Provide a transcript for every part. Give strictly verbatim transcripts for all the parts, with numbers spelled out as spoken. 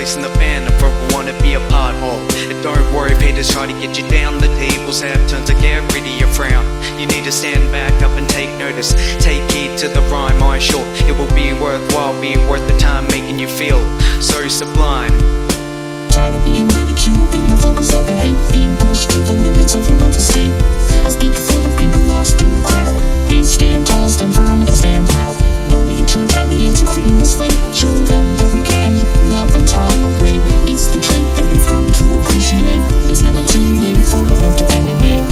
in the band I forever wanna be a part of. And don't worry, haters try to get you down. The tables have turned to get rid of your frown. You need to stand back up and take notice. Take heed to the rhyme, I'm sure it will be worthwhile, be worth the time, making you feel so sublime. Tired of being ridiculed, being the focus of the hate, being pushed to the limits of your mental state. I speak for the people lost in the crowd. Please stand tall, stand firm, and stand proud. No need to retaliate to cream this way. Show them that we can love and tolerate. It's the trait that we've come to appreciate. It's never too late for the love to be made.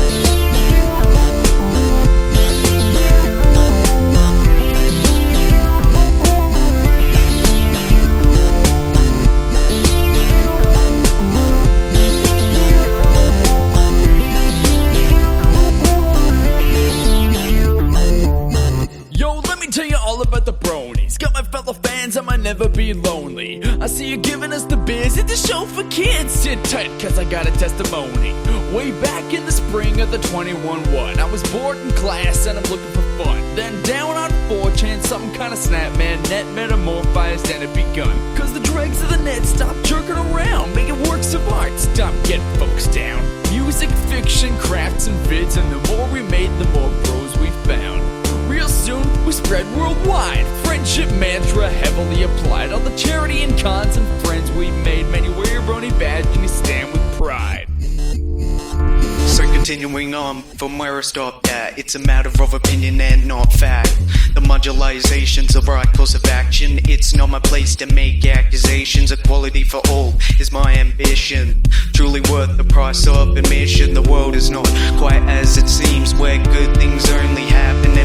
About the bronies, got my fellow fans, I might never be lonely. I see you giving us the biz, it's a show for kids. Sit tight, cause I got a testimony. Way back in the spring of the twenty-one one, I was bored in class and I'm looking for fun. Then down on four chan, something kinda snapped, man. Net metamorphized and it begun. Cause the dregs of the net stopped jerking around, making works of art stop getting folks down. Music, fiction, crafts, and vids, and the more we made, the more bros we found. Real soon, we spread worldwide. Friendship mantra heavily applied. All the charity and cons and friends we made. Many wear your brony badge and you stand with pride. So continuing on from where I stopped at, it's a matter of opinion and not fact. The modularization's a right course of action. It's not my place to make accusations. Equality for all is my ambition. Truly worth the price of admission. The world is not quite as it seems, where good things only happen